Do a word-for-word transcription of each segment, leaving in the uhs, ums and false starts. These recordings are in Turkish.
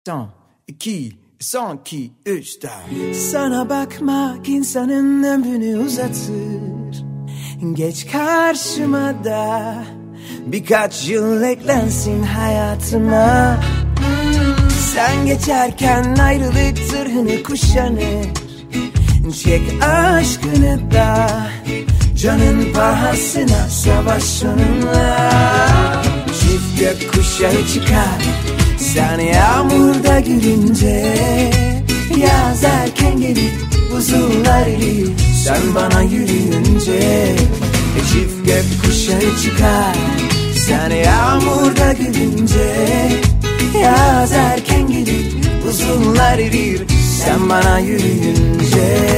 Tamam. İki, son iki, üç, dört. Sana bakmak insanın ömrünü uzatır. Geç karşıma da birkaç yıl eklensin hayatıma. Sen geçerken ayrılık zırhını kuşanır. Çek aşkını da canın pahasına savaş onunla. Çift gökkuşağı çıkar sen yağmurda gülünce. Yaz erken gelir buzullar erir sen bana yürüyünce. Çift gökkuşağı çıkar sen yağmurda gülünce. Yaz erken gelir buzullar erir sen bana yürüyünce.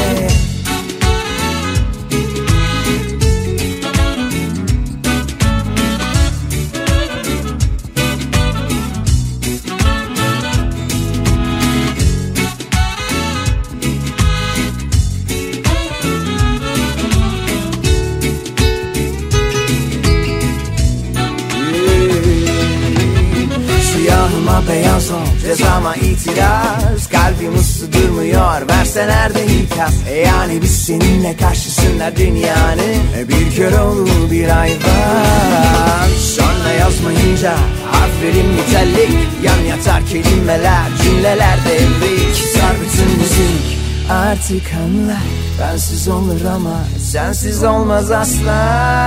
Beyaz ol cezama itiraz. Kalbim ıslı durmuyor verse nerede ikaz. E yani biz seninle karşısında dünyanın e bir kör olur bir ay var. Sonra yazmayınca harflerim nitelik. Yan yatar kelimeler cümleler devrik. Sar bütün müzik artık anla. Bensiz olur ama sensiz olmaz asla.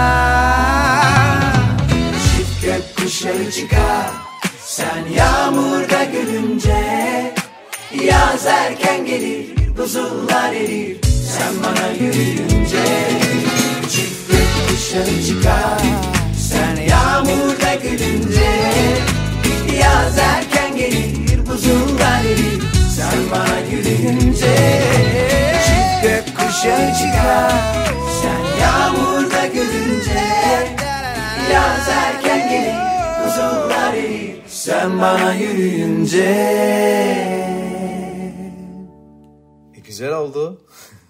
Çift gökkuşağı çıkar sen yağmurda gülünce. Yaz erken gelir buzullar erir sen bana yürüyünce. Çift gökkuşağı çıkar sen yağmurda gülünce. Yaz erken gelir buzullar erir sen bana yürüyünce. Çift gökkuşağı çıkar sen yağmurda gülünce. Yaz erken gelir buzullar erir sen bana yürüyünce. E, güzel oldu.